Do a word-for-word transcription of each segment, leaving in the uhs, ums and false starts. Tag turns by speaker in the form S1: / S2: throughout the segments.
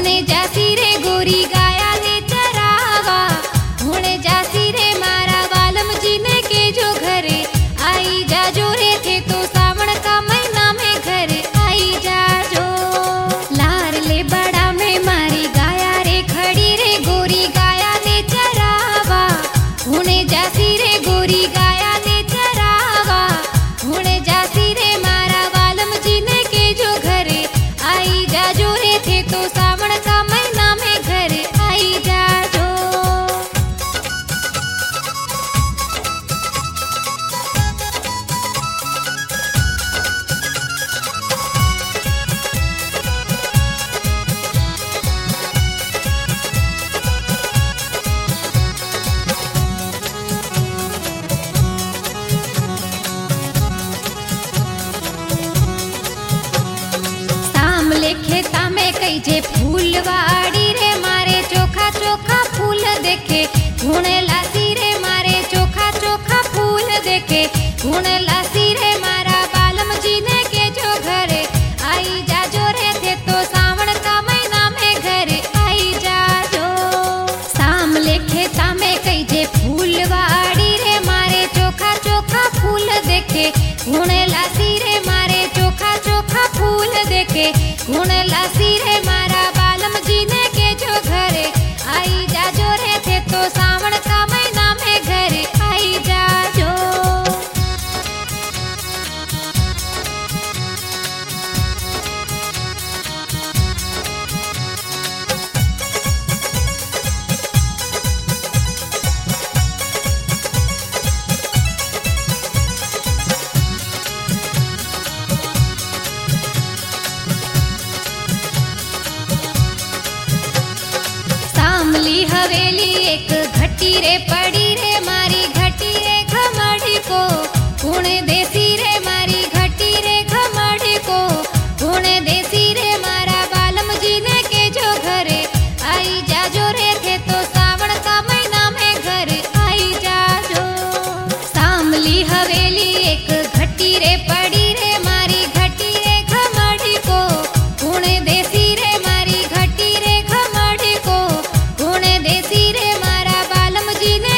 S1: हुणे जासी रे गोरी गाया ले चरावा, हुणे जासी रे मारा बालम जी ने के जो घरे आई जाजो रे थे तो सावन का महीना में घरे आई जाजो। लार ले बड़ा में मारी गाया रे खड़ी रे गोरी गाया ले चरावा, हुणे जासी रे गोरी गाया ले चरावा, हुणे जासी रे मारा बालम जी ने के जो घरे आई जाजो रे थे तो सावन का महीना में घरे आई जाजो। सामले खेता में कई जे फूलवाड़ी रे मारे चोखा चोखा फूल देखे हुणे लासी रे मारे चोखा चोखा फूल देखे हुणे लासी रे मारा बालम जी ने के जो घरे आई जाजो रे थे तो सावन का महीना में घरे आई जाजो। सामले खेता में कई जे फूलवाड़ी रे मारे चोखा चोखा फूल देखे हुणे लासी रे मारे चोखा चोखा फूल देखे हुणे लासी रे मारा बालम जी ने के जो घरे आई जाजो रे थे तो सावन का महीना में घरे आई जाजो। सामली हवेली एक घटी रे पड़ी रे मारी घटी रे घमड़ी को पुणे देसी रे मारी घटी रे घमड़ी को पुणे देसी रे मारा बालम जी ने के जो घरे आई जाजो रे थे तो सावन का महीना में घरे आई जाजो। सामली हवेली एक घटी रे पड़ी रे मारी घटी रे घमड़ी को पुणे देसी रे मारी घटी रे घमड़ी को पुणे देसी रे मारा बालम जी ने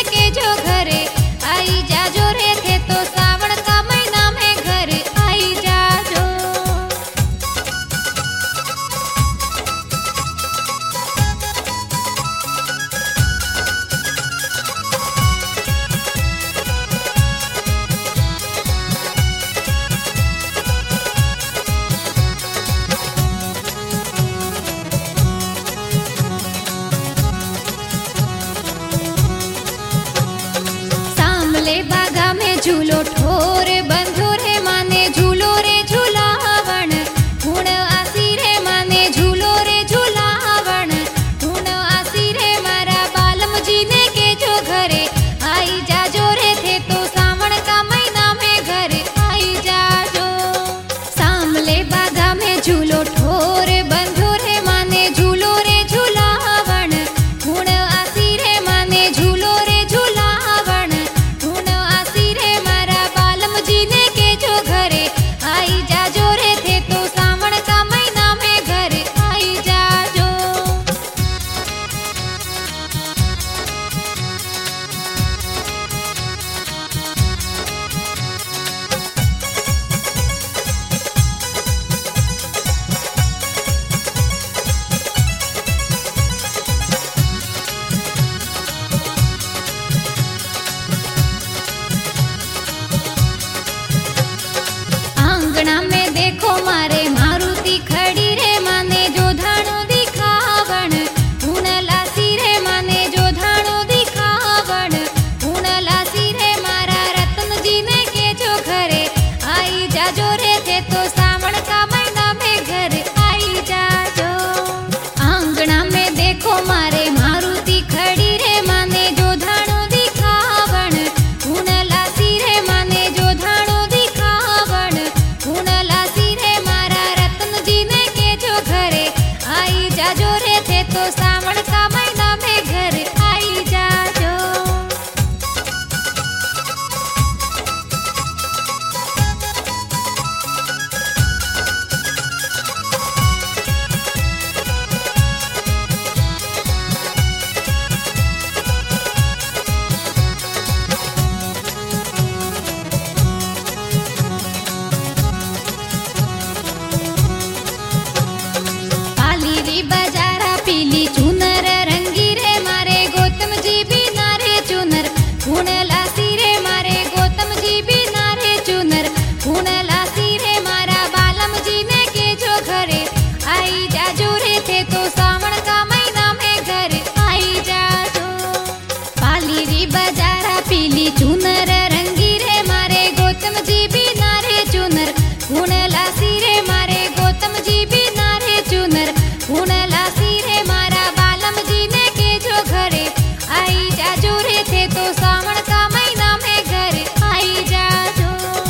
S1: तो सावन का महीना में घर आई जाजो। पाली री बजारा पीली चुनर रंगी रे मारे गौतम जी भी नारे चुनर गुण लासी रे मारे गौतम जी भी नारे चुनर गुण लासी रे मारा बालम जी ने के जो घरे आई जाजो रे थे तो सावन का महीना में घर आई जाजो।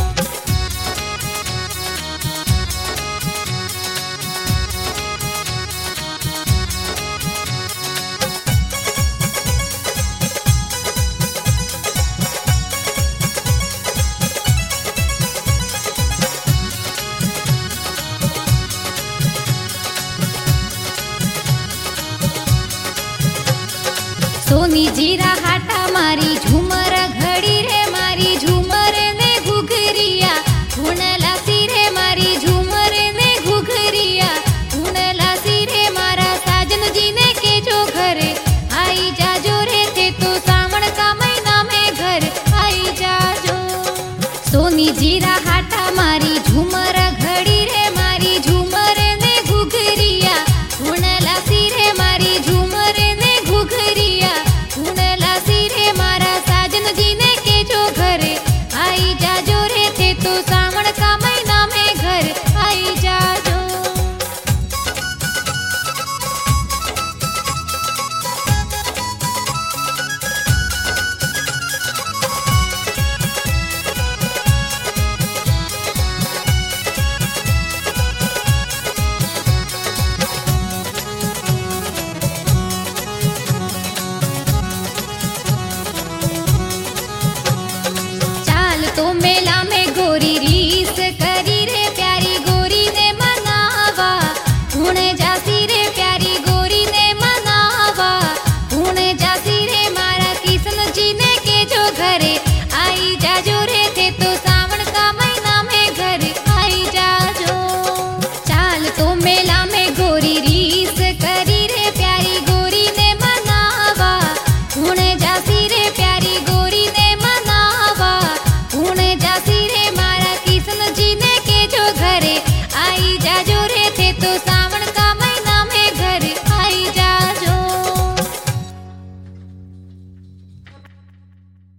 S1: सोनी जीरा हाटा मारी झूमर घड़ी रे मारी झूमर ने घुघरिया गुण लासी रे मारी झूमर ने घुघरिया गुण लासी रे मारा साजन जी ने के जो घरे आई जाजो रे थे तो सावन का महीना में घर आई जाजो। सोनी जीरा हाटा मारी झूमर घड़ी रे मारी झूमर ने घुघरिया गुण लासी रे मारी झूमर ने घुघरिया गुण लासी रे मारा साजन जी ने के जो घरे आई जाजो रे थे तो सावन का महीना में घर आई जाजो। तो मेला में गोरी रीस करी रे प्यारी गोरी ने मनावा गुण जासी रे प्यारी गोरी ने मनावा गुण जासी रे मारा किशन जी ने के जो घरे आई जाजो रे थे तो